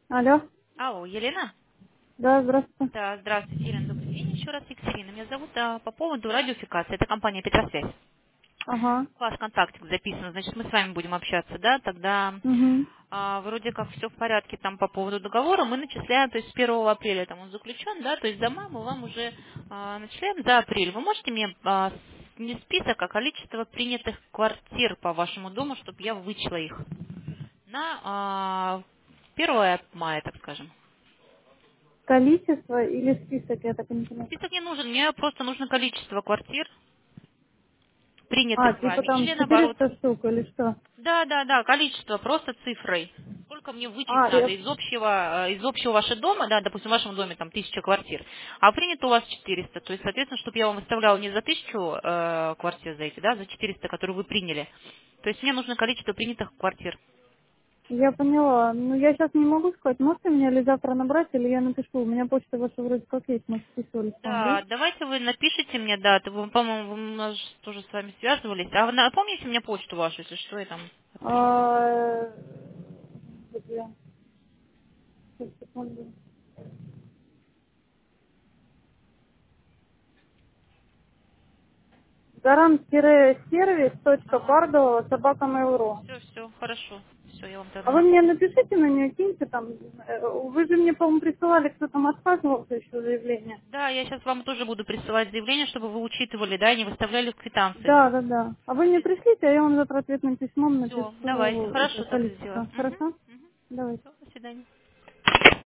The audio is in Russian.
Алло. Алло, Елена? Да, здравствуйте. Да, здравствуйте, Елена. Добрый день. Еще раз Екатерина. Меня зовут по поводу радиофикации. Это компания Петросвязь. Ага. Ваш контактик записан. Значит, мы с вами будем общаться, да? Тогда Угу. вроде как все в порядке там по поводу договора. Мы начисляем, то есть с 1 апреля там он заключен, да? То есть за май мы вам уже начисляем за апрель. Вы можете мне не список, а количество принятых квартир по вашему дому, чтобы я вычла их на 1 мая, так скажем. Количество или список, я так и не поняла. Список не нужен, мне просто нужно количество квартир, А, принятых типа вами, там или наоборот. 400 штук или что? Да, да, да, количество, просто цифрой. Сколько мне вычесть А, надо из общего вашего дома, да, допустим, в вашем доме там 1000 квартир, а принято у вас 400. То есть, соответственно, чтобы я вам выставляла не за 1000 квартир за эти, да, за 400, которые вы приняли. То есть мне нужно количество принятых квартир. я поняла. Ну, я сейчас не могу сказать, можете меня или завтра набрать, или я напишу. У меня почта ваша вроде как есть, мы списывались с вами, да? Да, давайте вы напишите мне, да, вы, по-моему, вы у нас же тоже с вами связывались. А вы напомните мне почту вашу, если что, я там отпишу. Где? Сейчас, секунду. Ага. garant-сервис.bardo@mail.ru. Все, все, хорошо. Все, я вам А тогда вы мне напомню. напишите на нее, киньте там. Вы же мне, по-моему, присылали, кто там отказывался еще заявление. Да, я сейчас вам тоже буду присылать заявление, чтобы вы учитывали, да, и не выставляли квитанции. Да, да, да. А вы мне пришлите, а я вам завтра ответным письмом Все, давайте, напишу это хорошо так и сделаем. количество. Хорошо? Угу. Давайте. Все, до свидания.